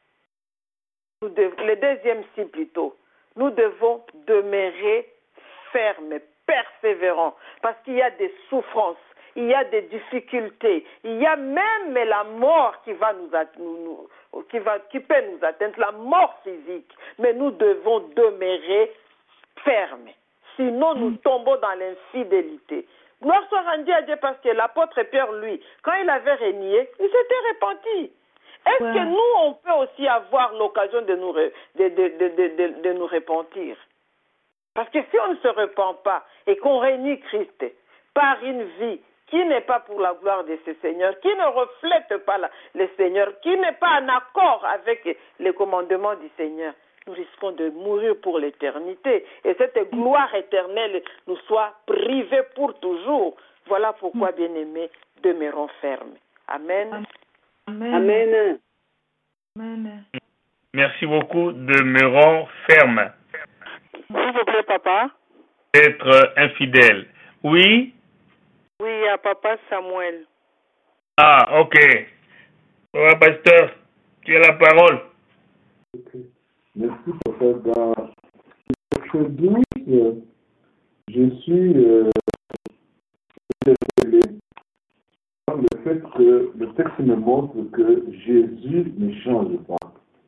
Le deuxième si plutôt. Nous devons demeurer fermes, persévérants, parce qu'il y a des souffrances, il y a des difficultés, il y a même la mort qui peut nous atteindre, la mort physique. Mais nous devons demeurer fermes. Sinon, nous tombons dans l'infidélité. Gloire soit rendue à Dieu parce que l'apôtre Pierre, lui, quand il avait renié, il s'était repenti. Est-ce que nous, on peut aussi avoir l'occasion de nous repentir? Parce que si on ne se repent pas et qu'on renie Christ par une vie qui n'est pas pour la gloire de ce Seigneur, qui ne reflète pas le Seigneur, qui n'est pas en accord avec les commandements du Seigneur, nous risquons de mourir pour l'éternité. Et cette gloire éternelle nous soit privée pour toujours. Voilà pourquoi, bien-aimés, demeurons fermes. Amen. Amen. Amen. Amen. Merci beaucoup. Demeurons fermes. S'il vous plaît, papa. Être infidèle. Oui? Oui, à papa Samuel. Ah, ok. Pasteur, tu as la parole. Okay. Merci, papa. Dans verset 12, je suis interpellé par le fait que le texte me montre que Jésus ne change pas.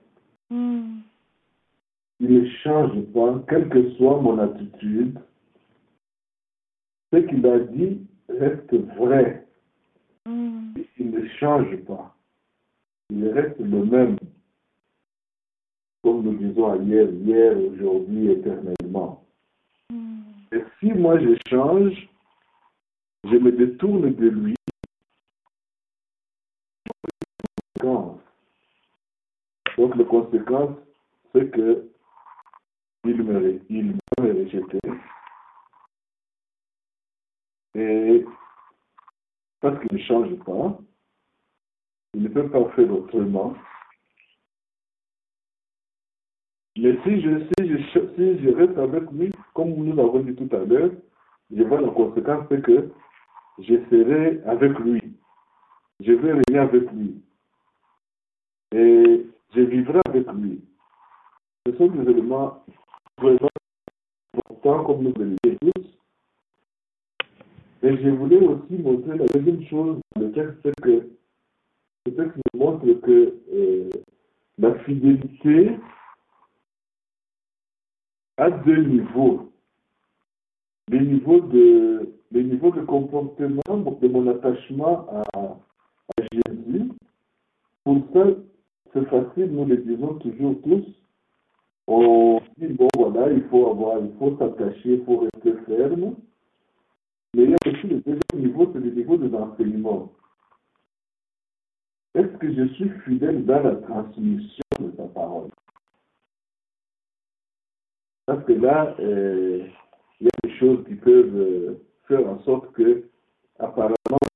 Il ne change pas, quelle que soit mon attitude. Ce qu'il a dit reste vrai. Il ne change pas. Il reste le même. Comme nous disons hier, aujourd'hui, éternellement. Et si moi je change, je me détourne de lui. Donc la conséquence, c'est que il m'a rejeté. Et parce qu'il ne change pas, il ne peut pas faire autrement. Mais si je reste avec lui, comme nous l'avons dit tout à l'heure, je vois la conséquence, c'est que je serai avec lui. Je vais régner avec lui. Et je vivrai avec lui. Ce sont des éléments vraiment importants, comme nous le disons tous. Et je voulais aussi montrer la deuxième chose dans le texte, c'est que le texte nous montre que la fidélité a deux niveaux. Les niveaux de comportement, de mon attachement à Jésus. Pour ça, c'est facile, nous le disons toujours tous. On dit, bon voilà, il faut s'attacher, il faut rester ferme. Mais il y a aussi le deuxième niveau, c'est le niveau de l'enseignement. Est-ce que je suis fidèle dans la transmission de sa parole? Parce que là, il y a des choses qui peuvent faire en sorte que, apparemment,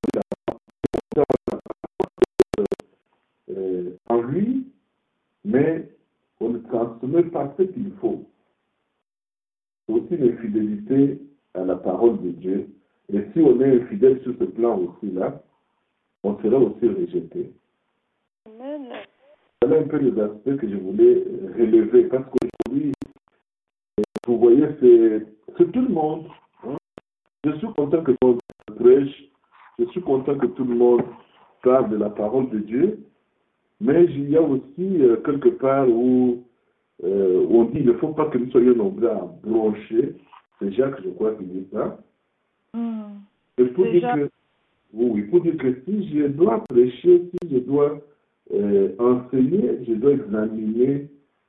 en lui, mais on ne transmet pas ce qu'il faut. C'est aussi l'infidélité à la parole de Dieu. Et si on est infidèle sur ce plan aussi-là, on sera aussi rejeté. Amen. Voilà un peu les aspects que je voulais relever, parce qu'aujourd'hui, vous voyez, c'est tout le monde. Hein? Je suis content que tout le monde prêche, je suis content que tout le monde parle de la parole de Dieu, mais il y a aussi quelque part où on dit qu'il ne faut pas que nous soyons nombreux à broncher. C'est Jacques, je crois, qui dit ça. Et pour dire que, oui, pour dire que si je dois prêcher, si je dois enseigner, je dois examiner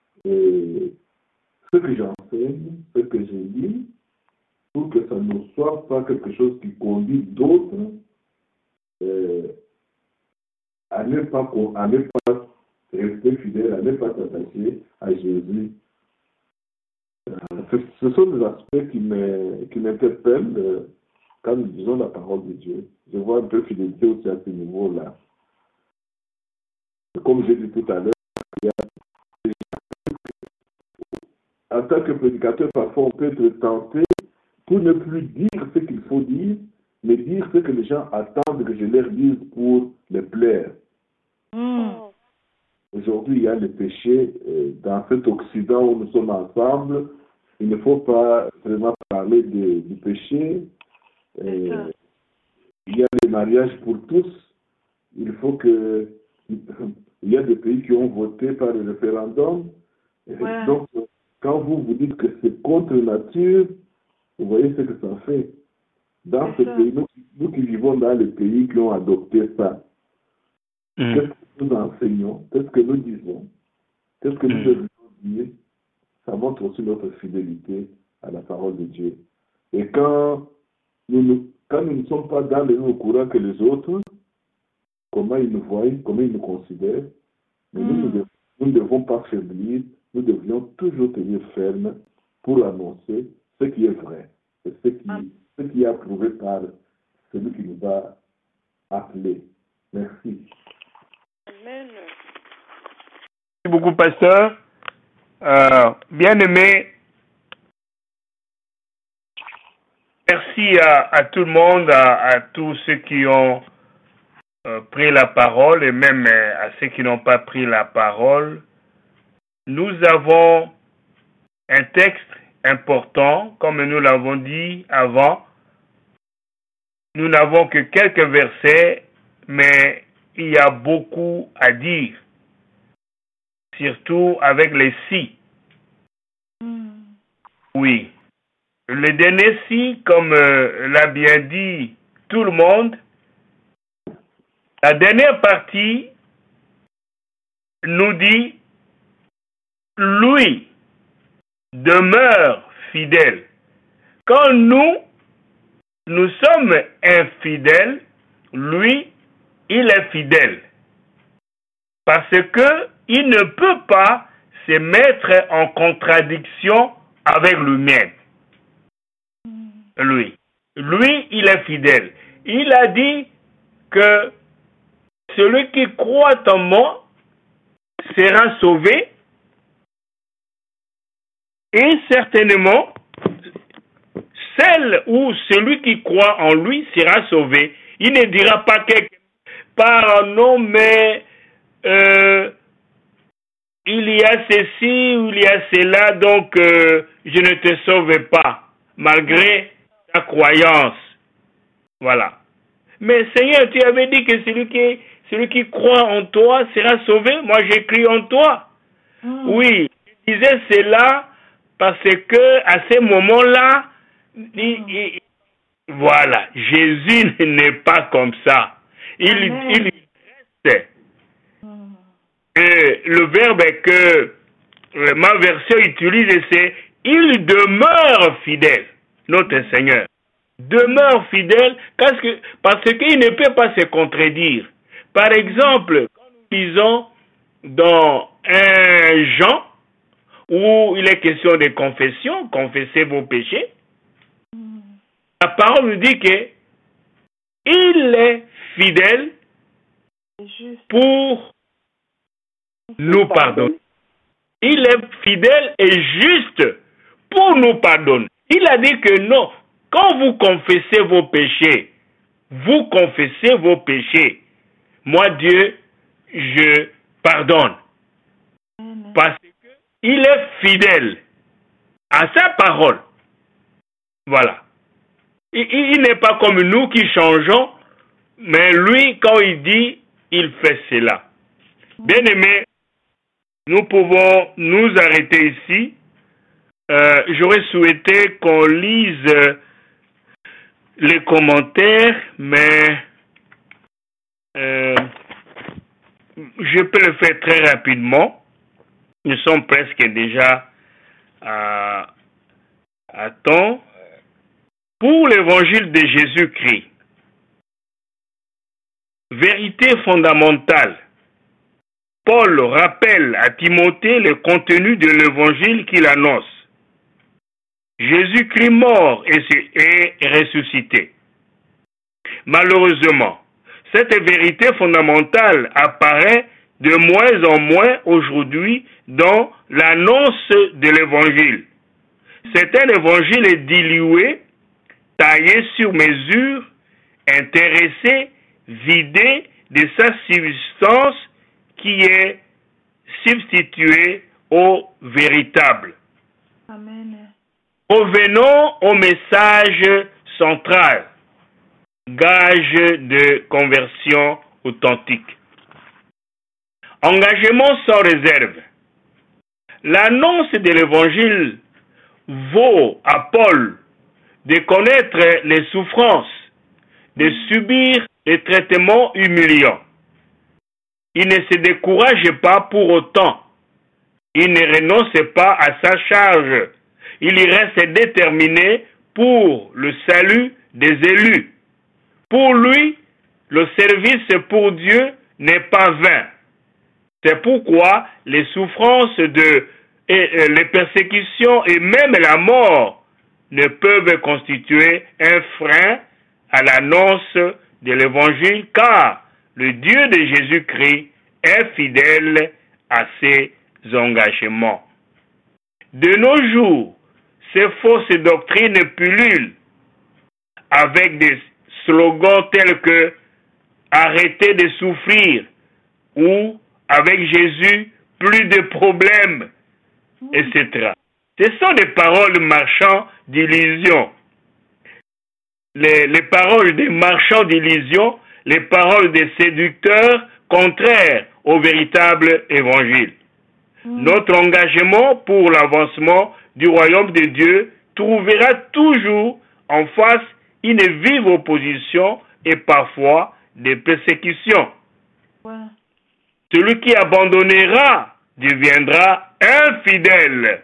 ce que j'enseigne, ce que je dis, pour que ça ne soit pas quelque chose qui conduit d'autres à ne pas rester fidèle, à ne pas s'attacher à Jésus. Ce sont des aspects qui m'interpellent quand nous disons la parole de Dieu. Je vois un peu de fidélité aussi à ce niveau-là. Comme j'ai dit tout à l'heure, en tant que prédicateur, parfois on peut être tenté pour ne plus dire ce qu'il faut dire, mais dire ce que les gens attendent que je leur dise pour les plaire. Aujourd'hui, il y a le péché. Dans cet Occident où nous sommes ensemble, il ne faut pas vraiment parler du péché. Il y a le mariage pour tous. Il faut que... Il y a des pays qui ont voté par le référendum. Donc, quand vous dites que c'est contre nature, vous voyez ce que ça fait. Dans ce pays, nous qui vivons dans les pays qui ont adopté ça, qu'est-ce que nous enseignons? Qu'est-ce que nous disons? Qu'est-ce que nous devons dire? Ça montre aussi notre fidélité à la parole de Dieu. Et quand nous ne sommes pas dans le même courant que les autres, comment ils nous voient, comment ils nous considèrent, mais nous ne devons pas faiblir, nous devions toujours tenir ferme pour annoncer ce qui est vrai, et ce qui est approuvé par celui qui nous a appelés. Merci. Amen. Merci beaucoup, pasteur. Bien-aimé, merci à tout le monde, à tous ceux qui ont pris la parole et même à ceux qui n'ont pas pris la parole. Nous avons un texte important, comme nous l'avons dit avant. Nous n'avons que quelques versets, mais il y a beaucoup à dire, surtout avec les si. Oui. Le dernier si, comme l'a bien dit tout le monde, la dernière partie nous dit lui demeure fidèle. Quand nous sommes infidèles, lui, il est fidèle. Parce que il ne peut pas se mettre en contradiction avec lui-même. Lui, il est fidèle. Il a dit que celui qui croit en moi sera sauvé. Et certainement, celle ou celui qui croit en lui sera sauvé. Il ne dira pas quelque part, non, mais il y a ceci ou il y a cela, donc je ne te sauve pas, malgré ta croyance. Voilà. Mais Seigneur, tu avais dit que celui qui croit en toi sera sauvé. Moi, j'écris en toi. Oui, je disais cela parce que à ce moment-là, voilà, Jésus n'est pas comme ça. Il reste. Et le verbe que ma version utilise, c'est « il demeure fidèle », notre Seigneur. Demeure fidèle parce qu'il ne peut pas se contredire. Par exemple, quand nous lisons dans 1 Jean, où il est question de confession, confessez vos péchés, la parole nous dit que il est fidèle pour nous pardonner. Il est fidèle et juste pour nous pardonner. Il a dit que non, quand vous confessez vos péchés, vous confessez vos péchés. Moi, Dieu, je pardonne. Parce qu'il est fidèle à sa parole. Voilà. Il n'est pas comme nous qui changeons, mais lui, quand il dit, il fait cela. Bien-aimés, nous pouvons nous arrêter ici. J'aurais souhaité qu'on lise les commentaires, mais je peux le faire très rapidement. Nous sommes presque déjà à temps. Pour l'évangile de Jésus-Christ, vérité fondamentale, Paul rappelle à Timothée le contenu de l'évangile qu'il annonce. Jésus-Christ mort et ressuscité. Malheureusement, cette vérité fondamentale apparaît de moins en moins aujourd'hui dans l'annonce de l'Évangile. C'est un évangile dilué, taillé sur mesure, intéressé, vidé de sa substance qui est substituée au véritable. Amen. Revenons au message central, gage de conversion authentique. Engagement sans réserve. L'annonce de l'Évangile vaut à Paul de connaître les souffrances, de subir les traitements humiliants. Il ne se décourage pas pour autant. Il ne renonce pas à sa charge. Il y reste déterminé pour le salut des élus. Pour lui, le service pour Dieu n'est pas vain. C'est pourquoi les souffrances, les persécutions et même la mort ne peuvent constituer un frein à l'annonce de l'Évangile, car le Dieu de Jésus-Christ est fidèle à ses engagements. De nos jours, ces fausses doctrines pullulent avec des slogans tels que « Arrêtez de souffrir » ou « Avec Jésus, plus de problèmes », etc. Ce sont des paroles marchands d'illusion. Les paroles des marchands d'illusion, les paroles des séducteurs contraires au véritable évangile. Notre engagement pour l'avancement du royaume de Dieu trouvera toujours en face une vive opposition et parfois des persécutions. Celui qui abandonnera deviendra infidèle.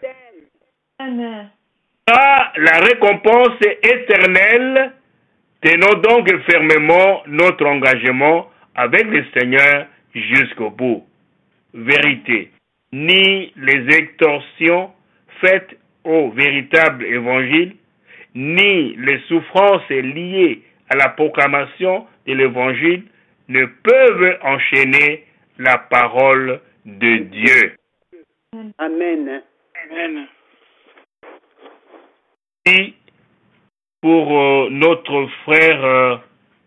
La récompense éternelle. Tenons donc fermement notre engagement avec le Seigneur jusqu'au bout. Vérité, ni les extorsions faites au véritable évangile, ni les souffrances liées à la proclamation de l'évangile ne peuvent enchaîner la parole de Dieu. Amen. Amen. Et pour notre frère,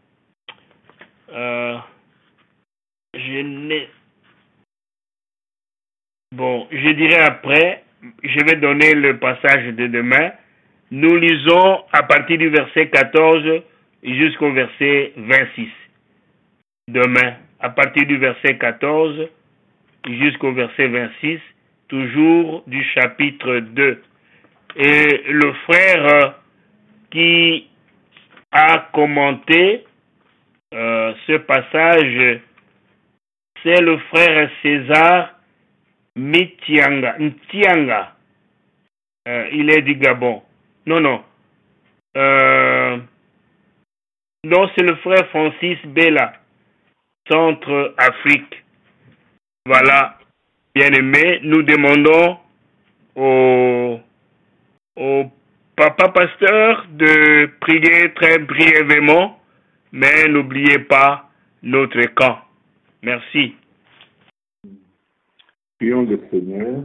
je dirais après, je vais donner le passage de demain. Nous lisons à partir du verset 14 jusqu'au verset 26. Demain, à partir du verset 14 jusqu'au verset 26, toujours du chapitre 2. Et le frère qui a commenté ce passage, c'est le frère César Ntianga. Il est du Gabon. Non, c'est le frère Francis Bella, Centre-Afrique. Voilà, bien-aimé, nous demandons au papa pasteur de prier très brièvement, mais n'oubliez pas notre camp. Merci. Prions le Seigneur.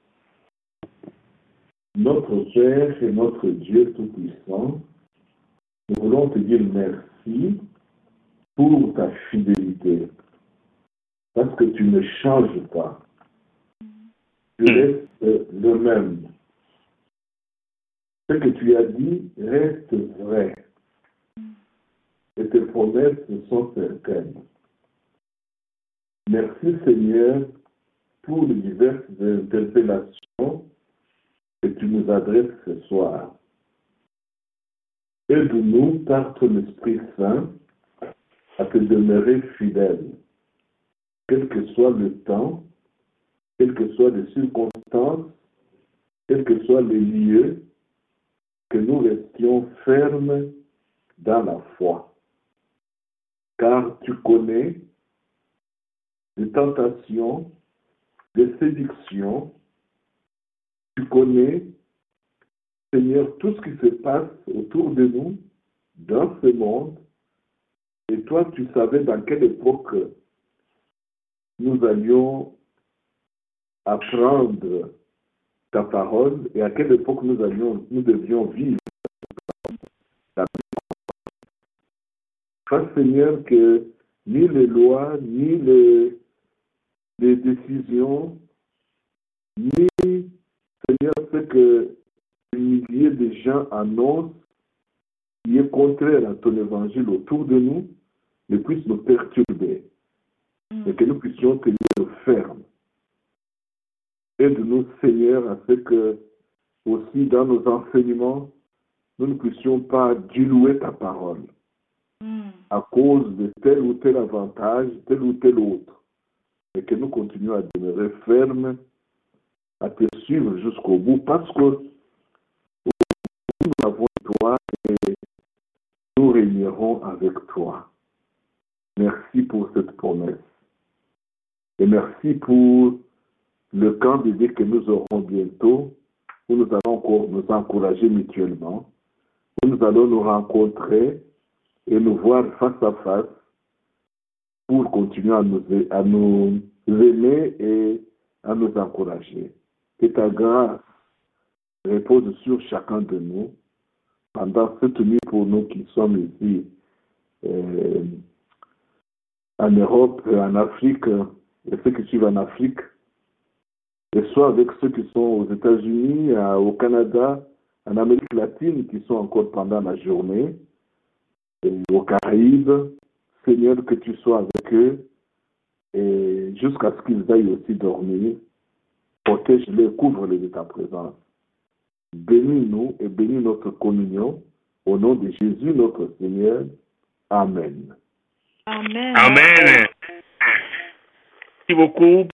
Notre Père et notre Dieu Tout-Puissant, nous voulons te dire merci pour ta fidélité, parce que tu ne changes pas. Tu restes le même. Ce que tu as dit reste vrai. Et tes promesses sont certaines. Merci Seigneur pour les diverses interpellations que tu nous adresses ce soir. Aide-nous par ton Esprit Saint à te demeurer fidèle, quel que soit le temps, quelles que soient les circonstances, quels que soient les lieux, que nous restions fermes dans la foi. Car tu connais les tentations, les séductions, tu connais Seigneur, tout ce qui se passe autour de nous, dans ce monde, et toi, tu savais dans quelle époque nous allions apprendre ta parole et à quelle époque nous devions vivre. Fasse, Seigneur, que ni les lois, ni les décisions, ni, Seigneur, ce que des milliers de gens annoncent qui est contraire à ton évangile autour de nous, ne puisse nous perturber. Et que nous puissions tenir ferme. Aide-nous, Seigneur, à ce que, aussi dans nos enseignements, nous ne puissions pas diluer ta parole à cause de tel ou tel avantage, tel ou tel autre. Et que nous continuions à demeurer fermes, à te suivre jusqu'au bout, parce que nous avons toi et nous régnerons avec toi. Merci pour cette promesse. Et merci pour le camp de vie que nous aurons bientôt, où nous allons encore nous encourager mutuellement, où nous allons nous rencontrer et nous voir face à face pour continuer à nous aimer et à nous encourager. Que ta grâce repose sur chacun de nous pendant cette nuit pour nous qui sommes ici en Europe, en Afrique, et ceux qui suivent en Afrique, et soit avec ceux qui sont aux États-Unis, au Canada, en Amérique latine, qui sont encore pendant la journée, et aux Caraïbes. Seigneur, que tu sois avec eux, et jusqu'à ce qu'ils aillent aussi dormir. Protège-les, couvre-les de ta présence. Bénis-nous et bénis notre communion. Au nom de Jésus, notre Seigneur. Amen. Amen. Merci beaucoup.